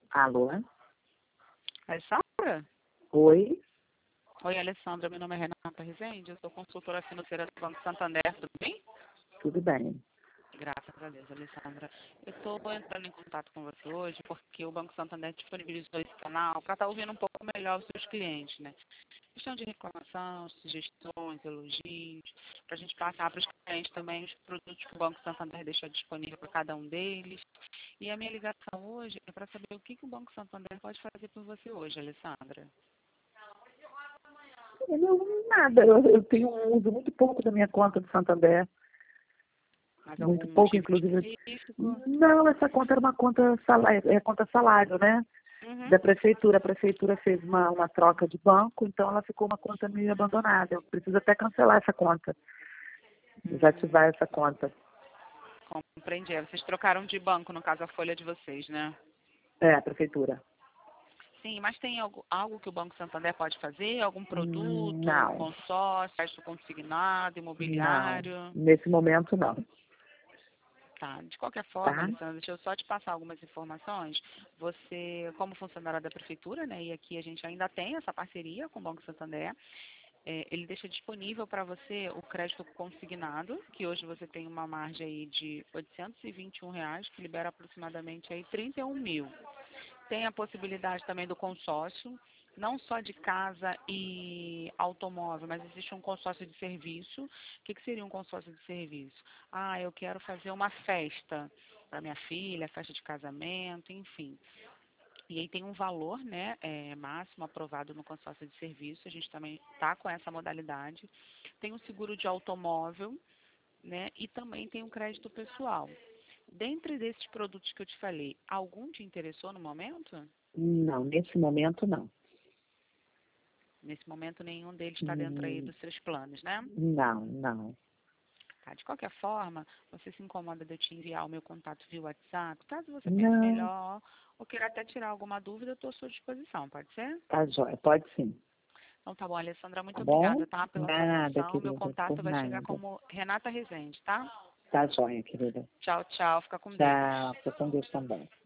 Alô? Alessandra? Oi? Oi, Alessandra. Meu nome é Renata Rezende. Eu sou consultora financeira do Banco Santander. Tudo bem? Tudo bem. Graças a Deus, Alessandra. Eu estou entrando em contato com você hoje porque o Banco Santander disponibilizou esse canal para estar ouvindo um pouco melhor os seus clientes, né? Questão de reclamação, sugestões, elogios, para a gente passar para os clientes também os produtos que o Banco Santander deixa disponível para cada um deles. E a minha ligação hoje é para saber o que o Banco Santander pode fazer por você hoje, Alessandra. Não, nada. Eu tenho um uso muito pouco da minha conta do Santander. Mais Muito algum pouco, motivo inclusive. específico? Não, essa conta era uma conta salário, conta salário, né? Uhum. Da prefeitura. A prefeitura fez uma troca de banco, então ela ficou uma conta meio abandonada. Eu preciso até cancelar essa conta. Desativar essa conta. Compreendi. Vocês trocaram de banco, no caso a folha de vocês, né? É, a prefeitura. Sim, mas tem algo que o Banco Santander pode fazer? Algum produto, Não, consórcio, crédito consignado, não. imobiliário? Nesse momento, não. Tá. De qualquer forma, Tá? Alessandra, deixa eu só te passar algumas informações. Você, como funcionária da prefeitura, né, e aqui a gente ainda tem essa parceria com o Banco Santander, ele deixa disponível para você o crédito consignado, que hoje você tem uma margem aí de R$ 821, que libera aproximadamente aí 31 mil. Tem a possibilidade também do consórcio, não só de casa e automóvel, mas existe um consórcio de serviço. O que seria um consórcio de serviço? Ah, eu quero fazer uma festa para minha filha, festa de casamento, enfim. E aí tem um valor, né, máximo aprovado no consórcio de serviço. A gente também está com essa modalidade. Tem um seguro de automóvel, né, e também tem um crédito pessoal. Dentre desses produtos que eu te falei, algum te interessou no momento? Não, nesse momento, não. Nesse momento, nenhum deles está dentro aí Hum, dos seus planos, né? Não, não. Tá, de qualquer forma, você se incomoda de eu te enviar o meu contato via WhatsApp? Caso você pense Não, melhor ou queira até tirar alguma dúvida, eu estou à sua disposição, pode ser? tá joia. Pode sim. Então tá bom, Alessandra, Tá muito bom? obrigada, tá, pela sua Nada, atenção. Meu querida, contato por vai chegar nada. como Renata Rezende, tá? Tá joia, querida. Tchau, tchau, fica com Deus. Tchau, fica com Deus também.